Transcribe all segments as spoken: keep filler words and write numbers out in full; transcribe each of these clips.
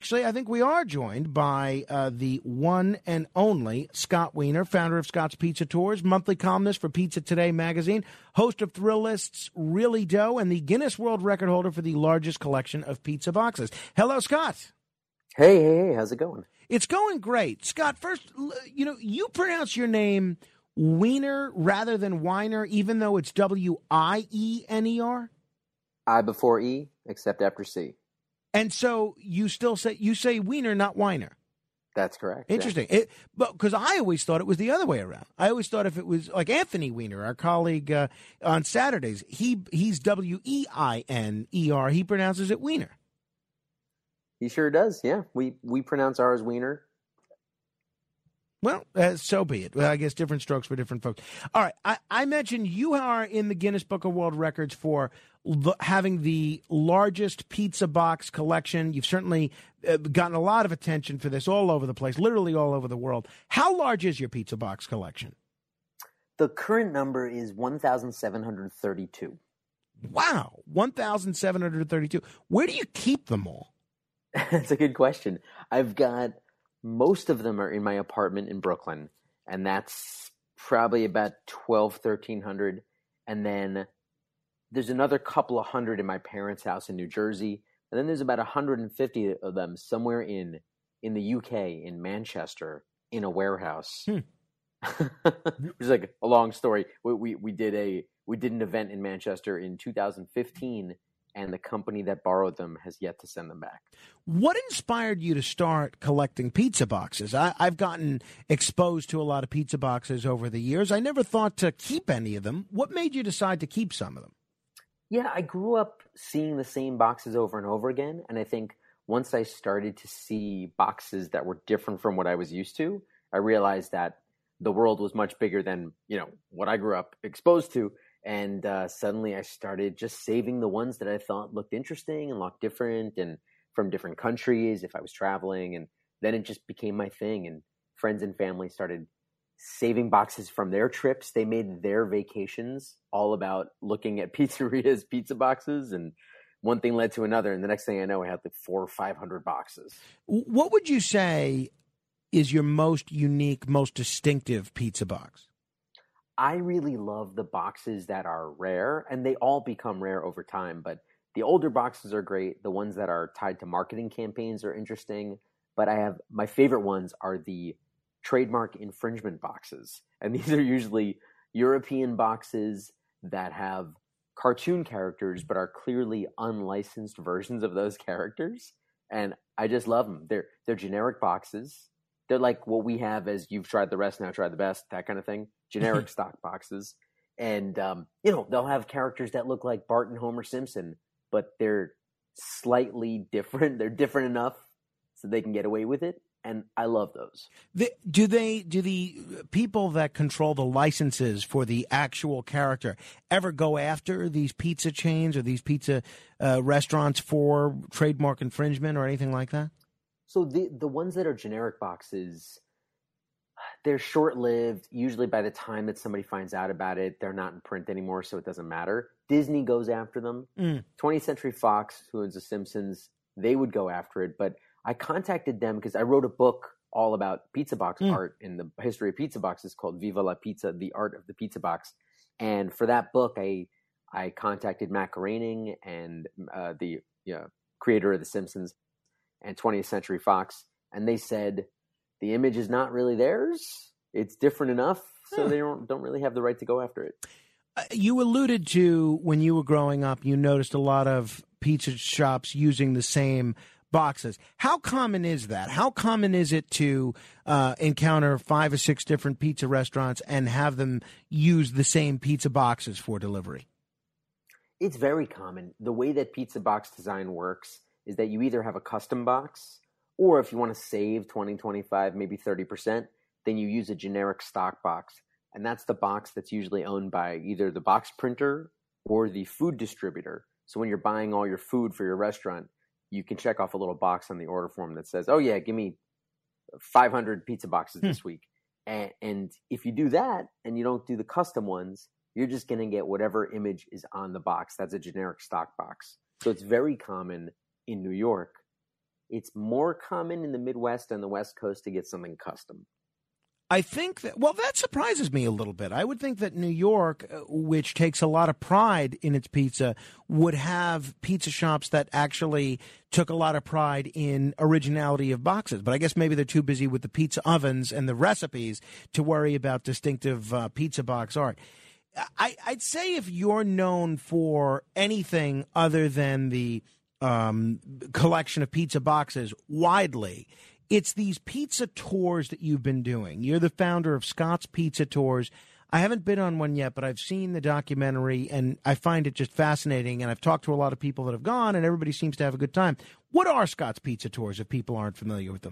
actually, I think we are joined by uh, the one and only Scott Wiener, founder of Scott's Pizza Tours, monthly columnist for Pizza Today magazine, host of Thrill List's Really Dough, and the Guinness World Record holder for the largest collection of pizza boxes. Hello, Scott. Hey, hey, hey, how's it going? It's going great. Scott, first, you know, you pronounce your name Wiener rather than Weiner, even though it's W I E N E R? I before E, except after C. And so you still say, you say Wiener, not Weiner. That's correct. Interesting. Yeah. It, but because I always thought it was the other way around. I always thought if it was like Anthony Weiner, our colleague uh, on Saturdays, he he's W E I N E R. He pronounces it Wiener. He sure does. Yeah, we we pronounce ours Wiener. Well, uh, so be it. Well, I guess different strokes for different folks. All right. I, I mentioned you are in the Guinness Book of World Records for l- having the largest pizza box collection. You've certainly uh, gotten a lot of attention for this all over the place, literally all over the world. How large is your pizza box collection? The current number is one thousand seven hundred thirty-two. Wow. one thousand seven hundred thirty-two. Where do you keep them all? That's a good question. I've got... Most of them are in my apartment in Brooklyn, and that's probably about twelve, thirteen hundred. And then there's another couple of hundred in my parents' house in New Jersey. And then there's about one hundred fifty of them somewhere in in the U K, in Manchester, in a warehouse. Hmm. It's like a long story. We, we we did a we did an event in Manchester in two thousand fifteen, and the company that borrowed them has yet to send them back. What inspired you to start collecting pizza boxes? I, I've gotten exposed to a lot of pizza boxes over the years. I never thought to keep any of them. What made you decide to keep some of them? Yeah, I grew up seeing the same boxes over and over again. And I think once I started to see boxes that were different from what I was used to, I realized that the world was much bigger than, you know, what I grew up exposed to. And uh, suddenly I started just saving the ones that I thought looked interesting and looked different and from different countries if I was traveling. And then it just became my thing. And friends and family started saving boxes from their trips. They made their vacations all about looking at pizzerias, pizza boxes. And one thing led to another. And the next thing I know, I had like four or five hundred boxes. What would you say is your most unique, most distinctive pizza box? I really love the boxes that are rare, and they all become rare over time. But the older boxes are great. The ones that are tied to marketing campaigns are interesting. But I have my favorite ones are the trademark infringement boxes. And these are usually European boxes that have cartoon characters, but are clearly unlicensed versions of those characters. And I just love them. They're, they're generic boxes. They're like what we have as you've tried the rest, now try the best, that kind of thing. Generic stock boxes. And, um, you know, they'll have characters that look like Bart and Homer Simpson, but they're slightly different. They're different enough so they can get away with it. And I love those. The, do they, do the people that control the licenses for the actual character ever go after these pizza chains or these pizza uh, restaurants for trademark infringement or anything like that? So the the ones that are generic boxes, they're short-lived. Usually by the time that somebody finds out about it, they're not in print anymore, so it doesn't matter. Disney goes after them. Mm. twentieth Century Fox, who owns The Simpsons, they would go after it. But I contacted them because I wrote a book all about pizza box mm. art in the history of pizza boxes called Viva la Pizza, The Art of the Pizza Box. And for that book, I I contacted Matt Groening and uh, the you know, creator of The Simpsons and twentieth Century Fox, and they said the image is not really theirs. It's different enough, so huh. they don't don't really have the right to go after it. Uh, you alluded to when you were growing up, you noticed a lot of pizza shops using the same boxes. How common is that? How common is it to uh, encounter five or six different pizza restaurants and have them use the same pizza boxes for delivery? It's very common. The way that pizza box design works is that you either have a custom box, or if you want to save twenty, twenty-five, maybe thirty percent, then you use a generic stock box. And that's the box that's usually owned by either the box printer or the food distributor. So when you're buying all your food for your restaurant, you can check off a little box on the order form that says, oh yeah, give me five hundred pizza boxes hmm. this week. And, and if you do that and you don't do the custom ones, you're just going to get whatever image is on the box. That's a generic stock box. So it's very common in New York It's more common in the Midwest and the West Coast to get something custom. I think that, well, that surprises me a little bit. I would think that New York, uh, which takes a lot of pride in its pizza, would have pizza shops that actually took a lot of pride in originality of boxes. But I guess maybe they're too busy with the pizza ovens and the recipes to worry about distinctive uh, pizza box art. I, I'd say if you're known for anything other than the um, collection of pizza boxes widely, it's these pizza tours that you've been doing. You're the founder of Scott's Pizza Tours. I haven't been on one yet, but I've seen the documentary, and I find it just fascinating. And I've talked to a lot of people that have gone, and everybody seems to have a good time. What are Scott's Pizza Tours, if people aren't familiar with them?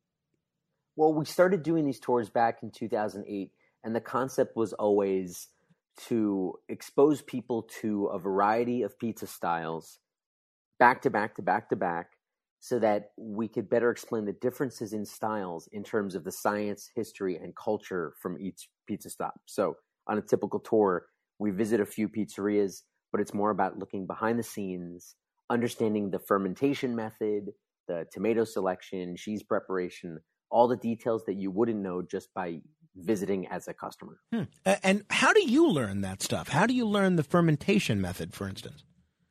Well, we started doing these tours back in two thousand eight, and the concept was always to expose people to a variety of pizza styles back to back to back to back, so that we could better explain the differences in styles in terms of the science, history, and culture from each pizza stop. So on a typical tour, we visit a few pizzerias, but it's more about looking behind the scenes, understanding the fermentation method, the tomato selection, cheese preparation, all the details that you wouldn't know just by visiting as a customer. Hmm. And how do you learn that stuff? How do you learn the fermentation method, for instance?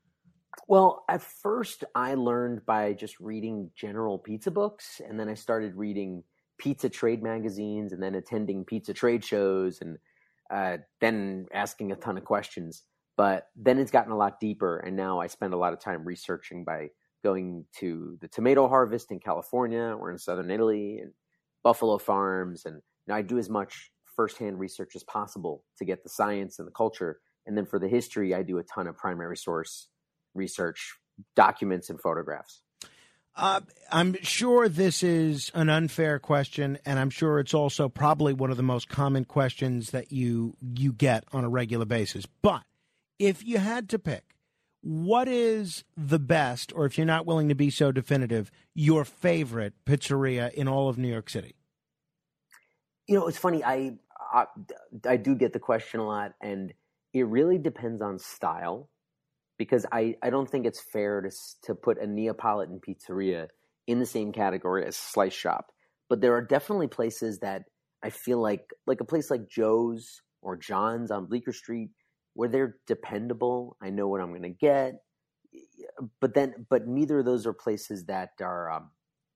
Well, at first I learned by just reading general pizza books, and then I started reading pizza trade magazines and then attending pizza trade shows and uh, then asking a ton of questions. But then it's gotten a lot deeper, and now I spend a lot of time researching by going to the tomato harvest in California or in southern Italy and buffalo farms. And you know, I do as much firsthand research as possible to get the science and the culture. And then for the history, I do a ton of primary source research, documents, and photographs. Uh, I'm sure this is an unfair question, and I'm sure it's also probably one of the most common questions that you you get on a regular basis. But if you had to pick, what is the best, or if you're not willing to be so definitive, your favorite pizzeria in all of New York City? You know, it's funny. I, I, I do get the question a lot, and it really depends on style. Because I, I don't think it's fair to to put a Neapolitan pizzeria in the same category as a slice shop. But there are definitely places that I feel like, like a place like Joe's or John's on Bleecker Street, where they're dependable. I know what I'm going to get. But then, but neither of those are places that are um,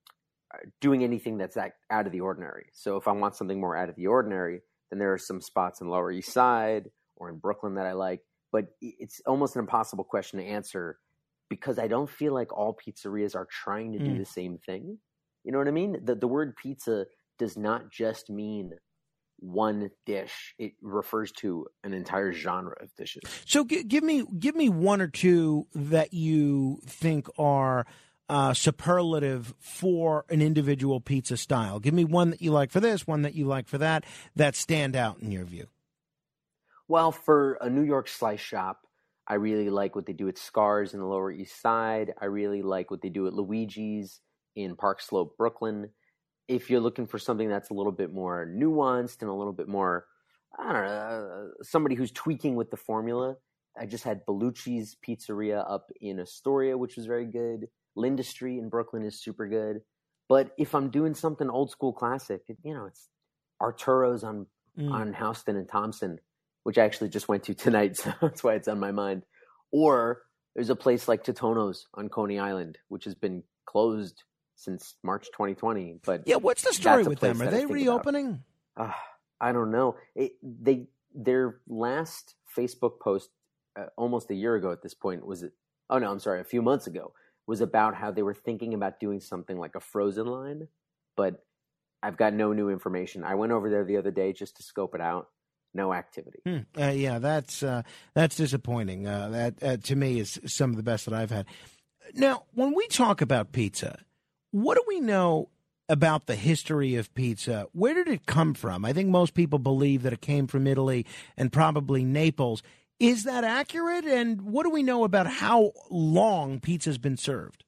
doing anything that's that out of the ordinary. So if I want something more out of the ordinary, then there are some spots in Lower East Side or in Brooklyn that I like. But it's almost an impossible question to answer because I don't feel like all pizzerias are trying to do mm. the same thing. You know what I mean? The the word pizza does not just mean one dish. It refers to an entire genre of dishes. So g- give me give me one or two that you think are uh, superlative for an individual pizza style. Give me one that you like for this, one that you like for that, that stand out in your view. Well, for a New York slice shop, I really like what they do at Scars in the Lower East Side. I really like what they do at Luigi's in Park Slope, Brooklyn. If you're looking for something that's a little bit more nuanced and a little bit more, I don't know, somebody who's tweaking with the formula, I just had Bellucci's Pizzeria up in Astoria, which was very good. Linda Street in Brooklyn is super good. But if I'm doing something old school classic, you know, it's Arturo's on, mm. on Houston and Thompson, which I actually just went to tonight, so that's why it's on my mind. Or there's a place like Totono's on Coney Island, which has been closed since March twenty twenty. But yeah, what's the story with them? Are they reopening? Uh, I don't know. It, they their last Facebook post uh, almost a year ago at this point was it? Oh no, I'm sorry, a few months ago was about how they were thinking about doing something like a frozen line, but I've got no new information. I went over there the other day just to scope it out. No activity. Hmm. Uh, yeah, that's uh, that's disappointing. Uh, that uh, to me is some of the best that I've had. Now, when we talk about pizza, what do we know about the history of pizza? Where did it come from? I think most people believe that it came from Italy and probably Naples. Is that accurate? And what do we know about how long pizza's been served?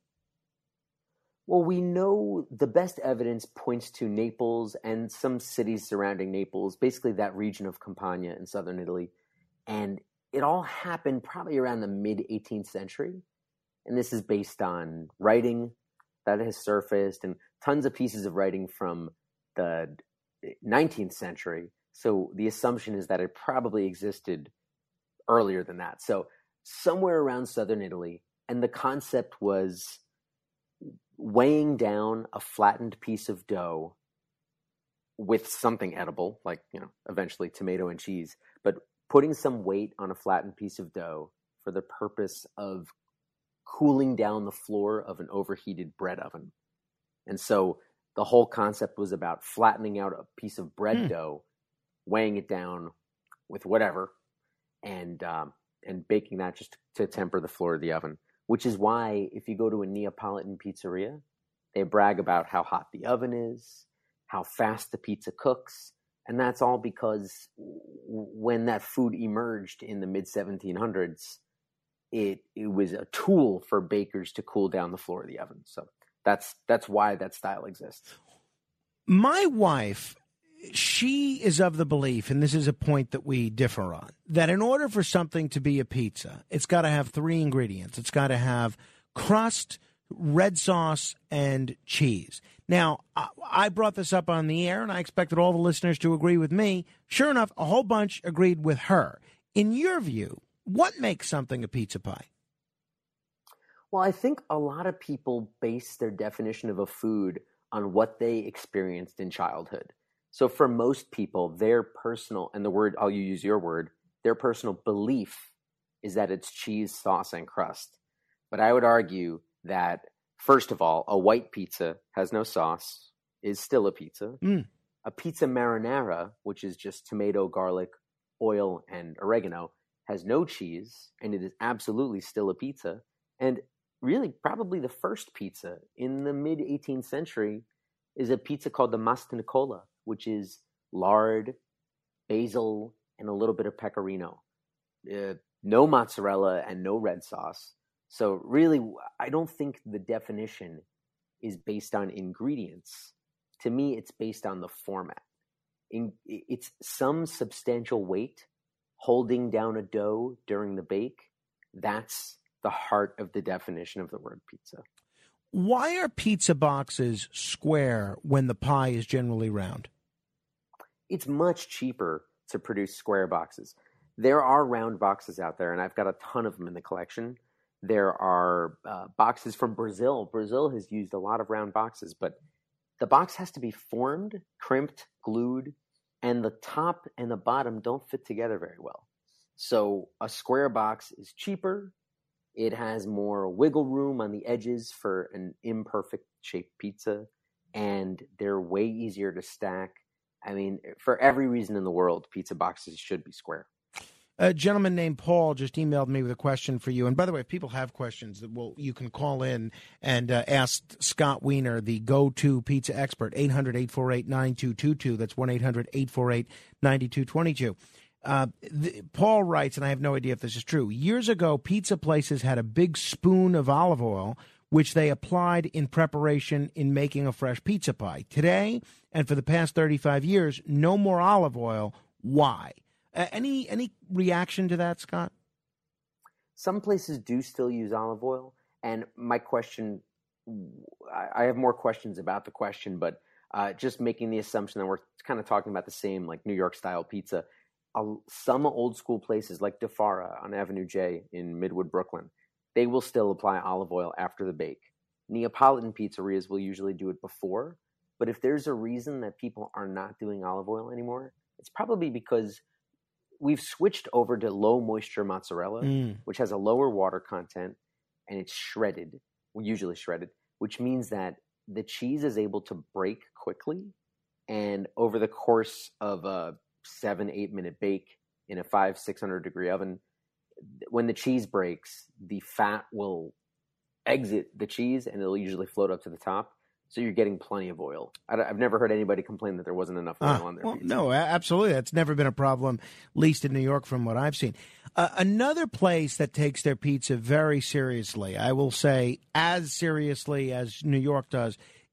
Well, we know the best evidence points to Naples and some cities surrounding Naples, basically that region of Campania in southern Italy. And it all happened probably around the mid-eighteenth century. And this is based on writing that has surfaced, and tons of pieces of writing from the nineteenth century. So the assumption is that it probably existed earlier than that. So somewhere around southern Italy, and the concept was weighing down a flattened piece of dough with something edible, like, you know, eventually tomato and cheese, but putting some weight on a flattened piece of dough for the purpose of cooling down the floor of an overheated bread oven. And so the whole concept was about flattening out a piece of bread mm. dough, weighing it down with whatever, and um, and baking that just to temper the floor of the oven. Which is why if you go to a Neapolitan pizzeria, they brag about how hot the oven is, how fast the pizza cooks. And that's all because when that food emerged in the mid seventeen hundreds, it it was a tool for bakers to cool down the floor of the oven. So that's that's why that style exists. My wife, she is of the belief, and this is a point that we differ on, that in order for something to be a pizza, it's got to have three ingredients. It's got to have crust, red sauce, and cheese. Now, I brought this up on the air, and I expected all the listeners to agree with me. Sure enough, a whole bunch agreed with her. In your view, what makes something a pizza pie? Well, I think a lot of people base their definition of a food on what they experienced in childhood. So for most people, their personal, and the word, I'll use your word, their personal belief is that it's cheese, sauce, and crust. But I would argue that, first of all, a white pizza has no sauce, is still a pizza. Mm. A pizza marinara, which is just tomato, garlic, oil, and oregano, has no cheese, and it is absolutely still a pizza. And really, probably the first pizza in the mid-eighteenth century is a pizza called the Mastinicola, which is lard, basil, and a little bit of pecorino. Uh, no mozzarella and no red sauce. So really, I don't think the definition is based on ingredients. To me, it's based on the format. In, it's some substantial weight holding down a dough during the bake. That's the heart of the definition of the word pizza. Why are pizza boxes square when the pie is generally round? It's much cheaper to produce square boxes. There are round boxes out there, and I've got a ton of them in the collection. There are uh, boxes from Brazil. Brazil has used a lot of round boxes, but the box has to be formed, crimped, glued, and the top and the bottom don't fit together very well. So a square box is cheaper. It has more wiggle room on the edges for an imperfect shaped pizza, and they're way easier to stack. I mean, for every reason in the world, pizza boxes should be square. A gentleman named Paul just emailed me with a question for you. And by the way, if people have questions, well, you can call in and uh, ask Scott Wiener, the go-to pizza expert, eight hundred, eight four eight, nine two two two. That's one eight hundred, eight four eight, nine two two two. Uh, the, Paul writes, and I have no idea if this is true, years ago, pizza places had a big spoon of olive oil, which they applied in preparation in making a fresh pizza pie. Today, and for the past thirty-five years, no more olive oil. Why? Uh, any any reaction to that, Scott? Some places do still use olive oil, and my question, I have more questions about the question, but uh, just making the assumption that we're kind of talking about the same, like New York-style pizza. Uh, some old-school places, like DeFara on Avenue J in Midwood, Brooklyn, they will still apply olive oil after the bake. Neapolitan pizzerias will usually do it before, but if there's a reason that people are not doing olive oil anymore, it's probably because we've switched over to low moisture mozzarella, mm. which has a lower water content, and it's shredded, usually shredded, which means that the cheese is able to break quickly. And over the course of a seven, eight minute bake in a five, six hundred degree oven, when the cheese breaks, the fat will exit the cheese and it'll usually float up to the top. So you're getting plenty of oil. I've never heard anybody complain that there wasn't enough oil uh, on their well, pizza. No, absolutely. That's never been a problem, at least in New York from what I've seen. Uh, another place that takes their pizza very seriously, I will say as seriously as New York does,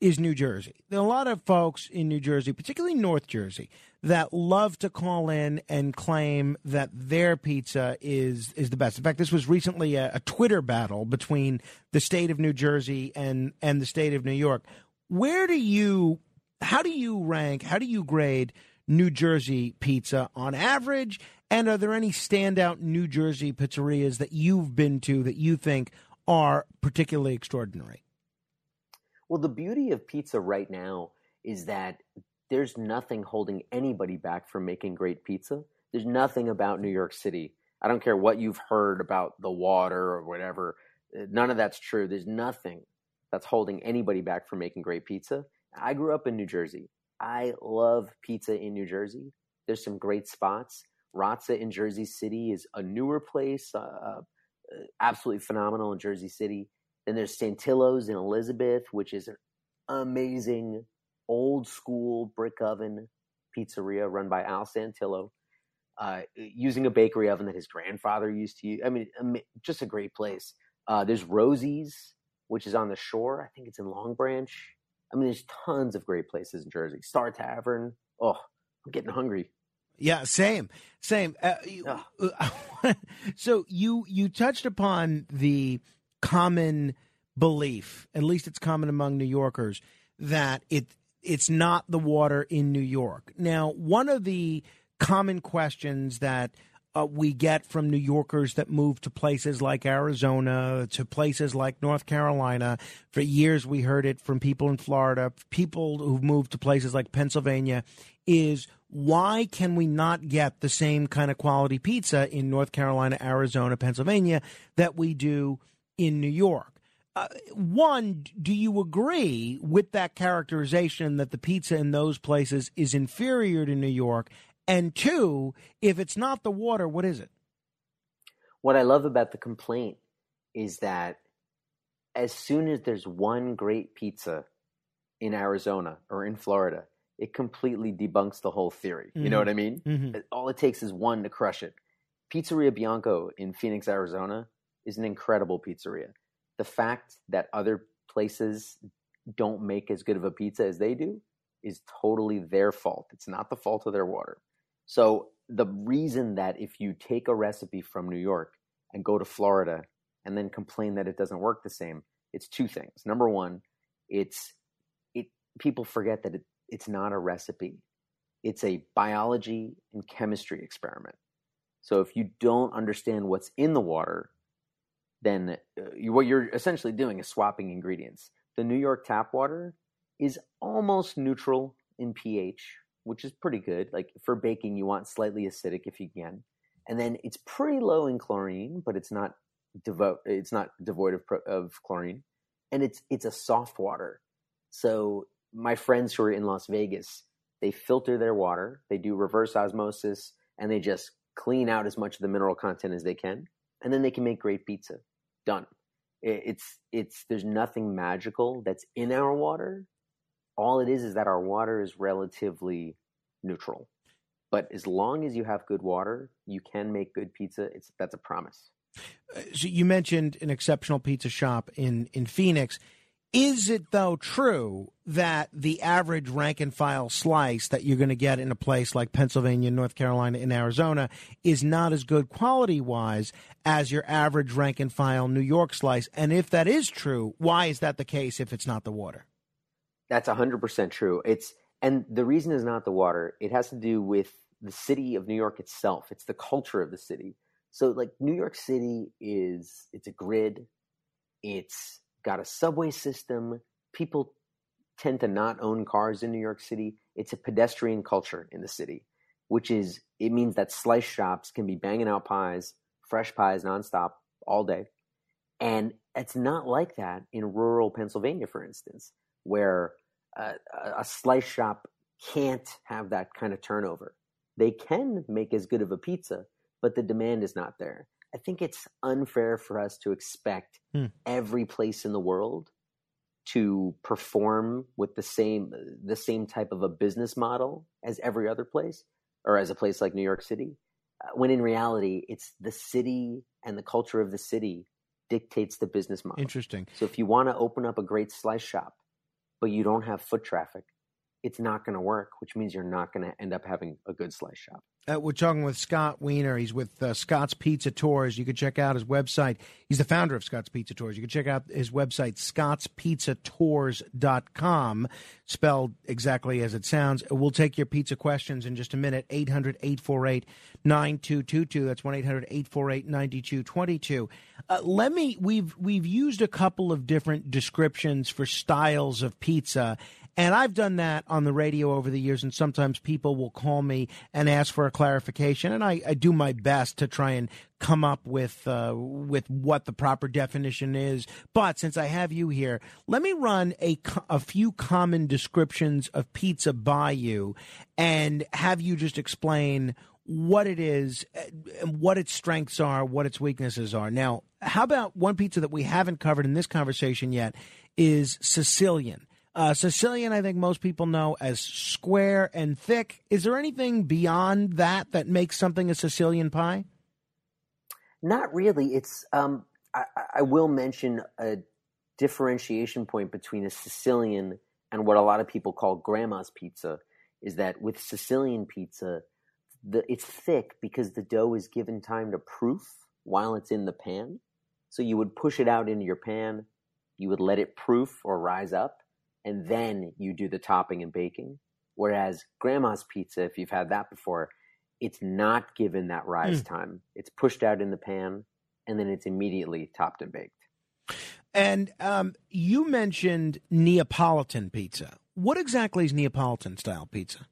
is New Jersey. There are a lot of folks in New Jersey, particularly North Jersey, that love to call in and claim that their pizza is is the best. In fact, this was recently a, a Twitter battle between the state of New Jersey and, and the state of New York. Where do you, how do you rank, how do you grade New Jersey pizza on average? And are there any standout New Jersey pizzerias that you've been to that you think are particularly extraordinary? Well, the beauty of pizza right now is that there's nothing holding anybody back from making great pizza. There's nothing about New York City. I don't care what you've heard about the water or whatever. None of that's true. There's nothing that's holding anybody back from making great pizza. I grew up in New Jersey. I love pizza in New Jersey. There's some great spots. Razza in Jersey City is a newer place, uh, absolutely phenomenal in Jersey City. Then there's Santillo's in Elizabeth, which is an amazing old school brick oven pizzeria run by Al Santillo, uh, using a bakery oven that his grandfather used to use. I mean, just a great place. Uh, there's Rosie's, which is on the shore. I think it's in Long Branch. I mean, there's tons of great places in Jersey. Star Tavern. Oh, I'm getting hungry. Yeah, same, same. Uh, oh. So you you touched upon the common belief, at least it's common among New Yorkers, that it it's not the water in New York. Now, one of the common questions that uh, we get from New Yorkers that move to places like Arizona, to places like North Carolina, for years we heard it from people in Florida, people who've moved to places like Pennsylvania, is why can we not get the same kind of quality pizza in North Carolina, Arizona, Pennsylvania that we do in New York? Uh, one, do you agree with that characterization that the pizza in those places is inferior to New York? And two, if it's not the water, what is it? What I love about the complaint is that as soon as there's one great pizza in Arizona or in Florida, it completely debunks the whole theory. You mm-hmm. know what I mean? Mm-hmm. All it takes is one to crush it. Pizzeria Bianco in Phoenix, Arizona is an incredible pizzeria. The fact that other places don't make as good of a pizza as they do is totally their fault. It's not the fault of their water. So the reason that if you take a recipe from New York and go to Florida and then complain that it doesn't work the same, it's two things. Number one, it's it people forget that it, it's not a recipe. It's a biology and chemistry experiment. So if you don't understand what's in the water, then you, what you're essentially doing is swapping ingredients. The New York tap water is almost neutral in pH, which is pretty good. Like for baking, you want slightly acidic if you can. And then it's pretty low in chlorine, but it's not devoid, it's not devoid of, of chlorine. And it's it's a soft water. So my friends who are in Las Vegas, they filter their water, they do reverse osmosis, and they just clean out as much of the mineral content as they can. And then they can make great pizza. Done. It's it's there's nothing magical that's in our water. All it is is that our water is relatively neutral. But as long as you have good water, you can make good pizza. It's that's a promise. So you mentioned an exceptional pizza shop in, in Phoenix. Is it, though, true that the average rank and file slice that you're going to get in a place like Pennsylvania, North Carolina, and Arizona is not as good quality-wise as your average rank and file New York slice? And if that is true, why is that the case if it's not the water? That's one hundred percent true. It's and the reason is not the water. It has to do with the city of New York itself. It's the culture of the city. So, like, New York City is, it's a grid. It's got a subway system. People tend to not own cars in New York City. It's a pedestrian culture in the city, which is, it means that slice shops can be banging out pies, fresh pies nonstop all day. And it's not like that in rural Pennsylvania, for instance, where a, a slice shop can't have that kind of turnover. They can make as good of a pizza, but the demand is not there. I think it's unfair for us to expect hmm. every place in the world to perform with the same the same type of a business model as every other place, or as a place like New York City, uh, when in reality, it's the city and the culture of the city dictates the business model. Interesting. So if you want to open up a great slice shop but you don't have foot traffic, it's not going to work, which means you're not going to end up having a good slice shop. Uh, we're talking with Scott Wiener. He's with uh, Scott's Pizza Tours. You can check out his website. He's the founder of Scott's Pizza Tours. You can check out his website, scotts pizza tours dot com, spelled exactly as it sounds. We'll take your pizza questions in just a minute. eight hundred, eight four eight, nine two two two. That's one eight hundred, eight four eight, nine two two two. Uh, let me, we've, we've used a couple of different descriptions for styles of pizza. And I've done that on the radio over the years, and sometimes people will call me and ask for a clarification, and I, I do my best to try and come up with uh, with what the proper definition is. But since I have you here, let me run a, a few common descriptions of pizza by you and have you just explain what it is, what its strengths are, what its weaknesses are. Now, how about one pizza that we haven't covered in this conversation yet is Sicilian. Uh, Sicilian, I think most people know as square and thick. Is there anything beyond that that makes something a Sicilian pie? Not really. It's um, I, I will mention a differentiation point between a Sicilian and what a lot of people call grandma's pizza is that with Sicilian pizza, the it's thick because the dough is given time to proof while it's in the pan. So you would push it out into your pan, you would let it proof or rise up, and then you do the topping and baking. Whereas grandma's pizza, if you've had that before, it's not given that rise mm. time. It's pushed out in the pan, and then it's immediately topped and baked. And um, you mentioned Neapolitan pizza. What exactly is Neapolitan-style pizza?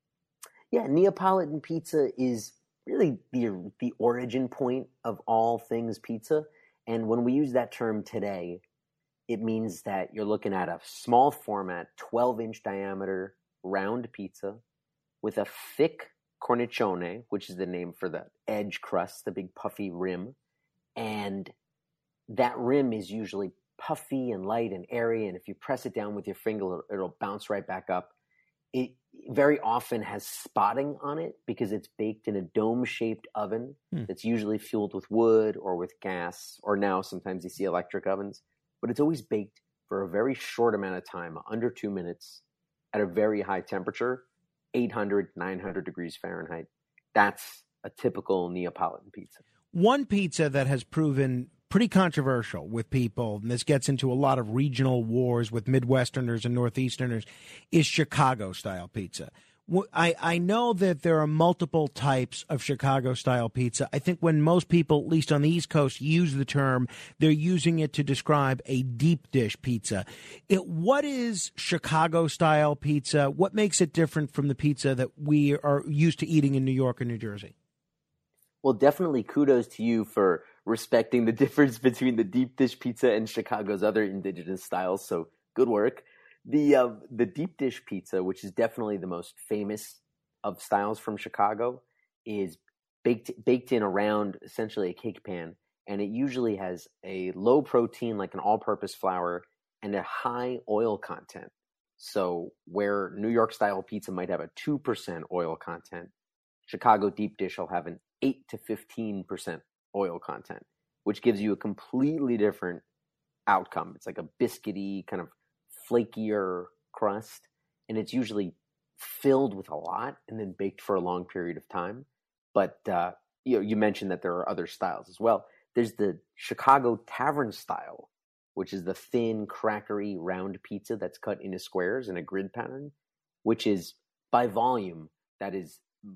Yeah, Neapolitan pizza is really the the origin point of all things pizza. And when we use that term today, it means that you're looking at a small format, twelve-inch diameter, round pizza with a thick cornicione, which is the name for the edge crust, the big puffy rim. And that rim is usually puffy and light and airy, and if you press it down with your finger, it'll, it'll bounce right back up. It very often has spotting on it because it's baked in a dome-shaped oven hmm. that's usually fueled with wood or with gas, or now sometimes you see electric ovens. But it's always baked for a very short amount of time, under two minutes, at a very high temperature, eight hundred, nine hundred degrees Fahrenheit. That's a typical Neapolitan pizza. One pizza that has proven pretty controversial with people, and this gets into a lot of regional wars with Midwesterners and Northeasterners, is Chicago-style pizza. I, I know that there are multiple types of Chicago-style pizza. I think when most people, at least on the East Coast, use the term, they're using it to describe a deep dish pizza. It, what is Chicago-style pizza? What makes it different from the pizza that we are used to eating in New York or New Jersey? Well, definitely kudos to you for respecting the difference between the deep dish pizza and Chicago's other indigenous styles. So good work. The uh, the deep dish pizza, which is definitely the most famous of styles from Chicago, is baked baked in around essentially a cake pan, and it usually has a low protein, like an all-purpose flour, and a high oil content. So where New York style pizza might have a two percent oil content, Chicago deep dish will have an eight to fifteen percent oil content, which gives you a completely different outcome. It's like a biscuity kind of flakier crust, and it's usually filled with a lot and then baked for a long period of time. But uh, you know, you mentioned that there are other styles as well. There's the Chicago tavern style, which is the thin, crackery, round pizza that's cut into squares in a grid pattern, which is by volume, that is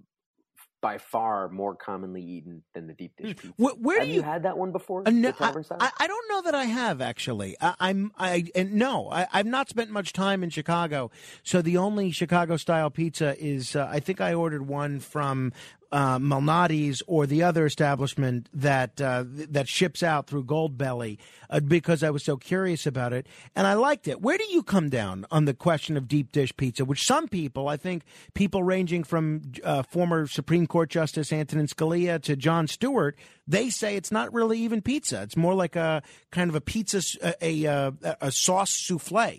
by far more commonly eaten than the deep dish pizza. Where, where have do you, you had that one before? Uh, no, the tavern style? I, I don't know that I have actually. I, I'm I and no, I, I've not spent much time in Chicago, so the only Chicago style pizza is uh, I think I ordered one from uh, Malnati's or the other establishment that uh, that ships out through Goldbelly uh, because I was so curious about it and I liked it. Where do you come down on the question of deep dish pizza, which some people, I think people ranging from uh, former Supreme Court Justice Antonin Scalia to Jon Stewart, they say it's not really even pizza. It's more like a kind of a pizza, a, a, a sauce souffle.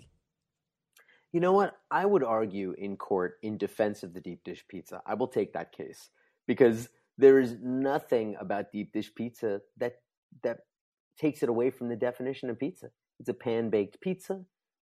You know what? I would argue in court in defense of the deep dish pizza. I will take that case because there is nothing about deep dish pizza that that takes it away from the definition of pizza. It's a pan-baked pizza.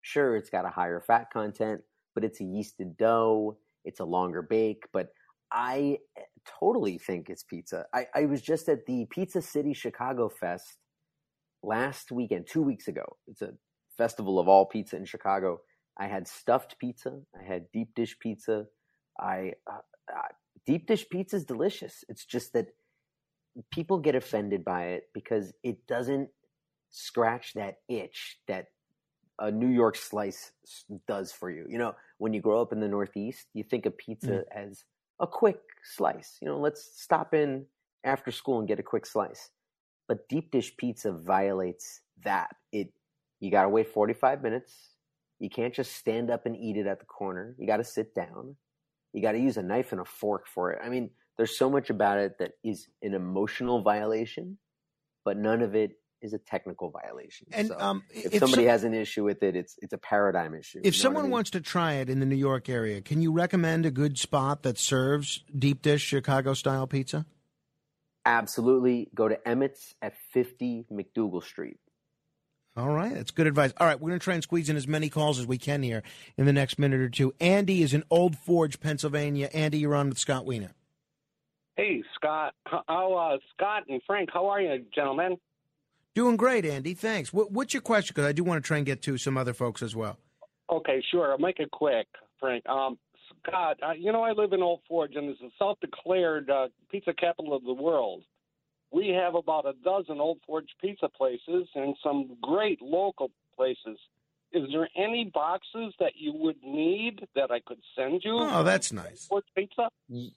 Sure, it's got a higher fat content, but it's a yeasted dough. It's a longer bake, but I totally think it's pizza. I, I was just at the Pizza City Chicago Fest last weekend, two weeks ago. It's a festival of all pizza in Chicago. I had stuffed pizza. I had deep dish pizza. I uh, uh, deep dish pizza is delicious. It's just that people get offended by it because it doesn't scratch that itch that a New York slice does for you. You know, when you grow up in the Northeast, you think of pizza mm. as a quick slice. You know, let's stop in after school and get a quick slice. But deep dish pizza violates that. It you got to wait forty-five minutes. You can't just stand up and eat it at the corner. You got to sit down. You got to use a knife and a fork for it. I mean, there's so much about it that is an emotional violation, but none of it is a technical violation. And so um, if, if somebody so, has an issue with it, it's it's a paradigm issue. If you know someone I mean? wants to try it in the New York area, can you recommend a good spot that serves deep dish Chicago-style pizza? Absolutely. Go to Emmett's at fifty McDougal Street. All right. That's good advice. All right. We're going to try and squeeze in as many calls as we can here in the next minute or two. Andy is in Old Forge, Pennsylvania. Andy, you're on with Scott Wiener. Hey, Scott. How, uh, Scott and Frank, how are you, gentlemen? Doing great, Andy. Thanks. What, what's your question? Because I do want to try and get to some other folks as well. Okay, sure. I'll make it quick, Frank. Um, Scott, uh, you know, I live in Old Forge, and it's a self-declared uh, pizza capital of the world. We have about a dozen Old Forge pizza places and some great local places. Is there any boxes that you would need that I could send you? Oh, that's nice. Forge pizza?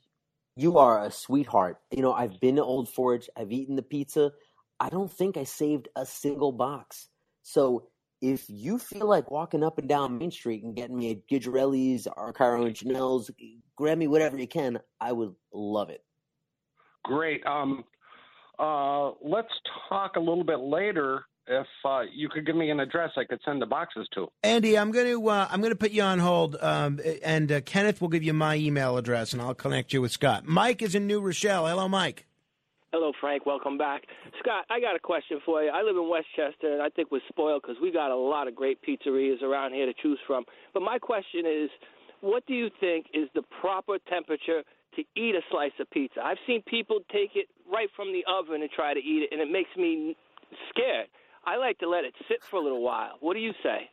You are a sweetheart. You know, I've been to Old Forge. I've eaten the pizza. I don't think I saved a single box. So if you feel like walking up and down Main Street and getting me a Gigerelli's, Arcaro and Janelle's, grab me whatever you can, I would love it. Great. Um, uh, let's talk a little bit later. If uh, you could give me an address, I could send the boxes to. Andy, I'm going to uh, I'm going to put you on hold, um, and uh, Kenneth will give you my email address, and I'll connect you with Scott. Mike is in New Rochelle. Hello, Mike. Hello, Frank. Welcome back. Scott, I got a question for you. I live in Westchester, and I think we're spoiled because we got a lot of great pizzerias around here to choose from. But my question is, what do you think is the proper temperature to eat a slice of pizza? I've seen people take it right from the oven and try to eat it, and it makes me scared. I like to let it sit for a little while. What do you say?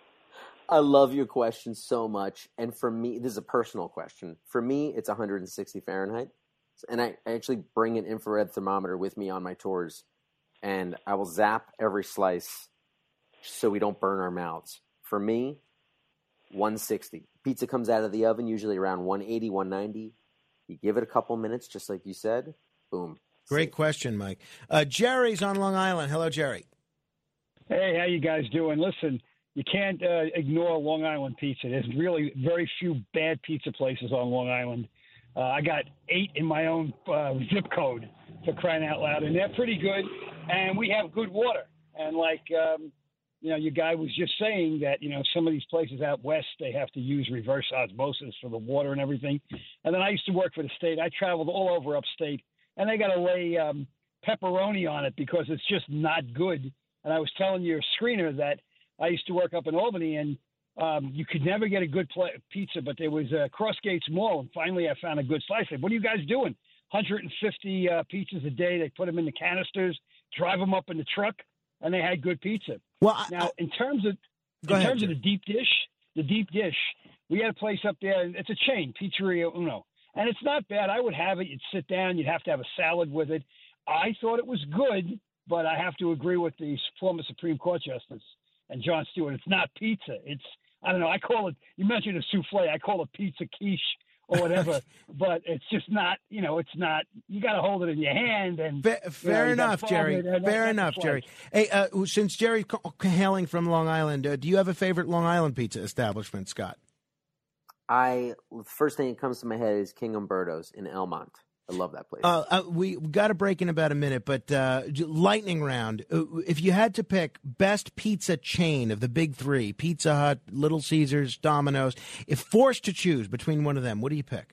I love your question so much. And for me, this is a personal question. For me, it's one hundred sixty Fahrenheit. And I, I actually bring an infrared thermometer with me on my tours. And I will zap every slice so we don't burn our mouths. For me, one sixty. Pizza comes out of the oven usually around one eighty, one ninety. You give it a couple minutes, just like you said. Boom. Great question, Mike. Uh, Jerry's on Long Island. Hello, Jerry. Hey, how you guys doing? Listen, you can't uh, ignore Long Island pizza. There's really very few bad pizza places on Long Island. Uh, I got eight in my own uh, zip code, for crying out loud, and they're pretty good. And we have good water. And like, um, you know, your guy was just saying that, you know, some of these places out west, they have to use reverse osmosis for the water and everything. And then I used to work for the state. I traveled all over upstate, and they got to lay um, pepperoni on it because it's just not good. And I was telling your screener that I used to work up in Albany, and um, you could never get a good pl- pizza, but there was a Crossgates Mall, and finally I found a good slice. I said, what are you guys doing? one hundred fifty uh, pizzas a day. They put them in the canisters, drive them up in the truck, and they had good pizza. Well, I, now, in terms of in ahead, terms Jim. of the deep dish, the deep dish, we had a place up there. It's a chain, Pizzeria Uno, and it's not bad. I would have it. You'd sit down. You'd have to have a salad with it. I thought it was good. But I have to agree with the former Supreme Court Justice and Jon Stewart. It's not pizza. It's, I don't know, I call it, you mentioned a souffle. I call it pizza quiche or whatever. But it's just not, you know, it's not, you got to hold it in your hand. And Fair, fair you know, enough, Jerry. Fair fair enough, Jerry. Hey, uh, since Jerry's hailing from Long Island, uh, do you have a favorite Long Island pizza establishment, Scott? I, the first thing that comes to my head is King Umberto's in Elmont. I love that place. Uh, uh, we got to break in about a minute, but uh, lightning round. Uh, if you had to pick best pizza chain of the big three, Pizza Hut, Little Caesars, Domino's, if forced to choose between one of them, what do you pick?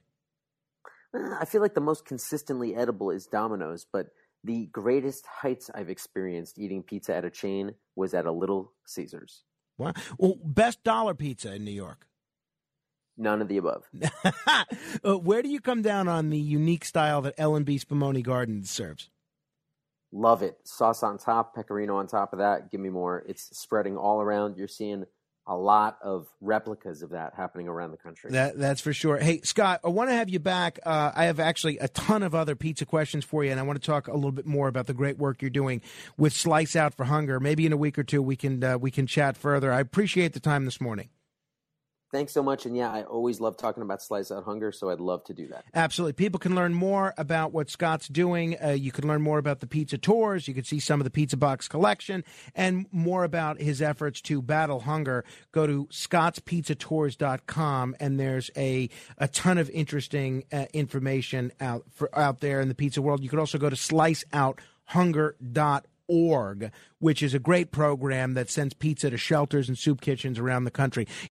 I feel like the most consistently edible is Domino's, but the greatest heights I've experienced eating pizza at a chain was at a Little Caesars. Wow. Well, best dollar pizza in New York? None of the above. uh, where do you come down on the unique style that L and B Spumoni Gardens serves? Love it. Sauce on top, pecorino on top of that. Give me more. It's spreading all around. You're seeing a lot of replicas of that happening around the country. That, that's for sure. Hey, Scott, I want to have you back. Uh, I have actually a ton of other pizza questions for you, and I want to talk a little bit more about the great work you're doing with Slice Out for Hunger. Maybe in a week or two we can uh, we can chat further. I appreciate the time this morning. Thanks so much. And yeah, I always love talking about Slice Out Hunger, so I'd love to do that. Absolutely. People can learn more about what Scott's doing. Uh, you can learn more about the pizza tours. You can see some of the Pizza Box collection and more about his efforts to battle hunger. Go to scotts pizza tours dot com, and there's a, a ton of interesting uh, information out for, out there in the pizza world. You could also go to slice out hunger dot com. Org, which is a great program that sends pizza to shelters and soup kitchens around the country.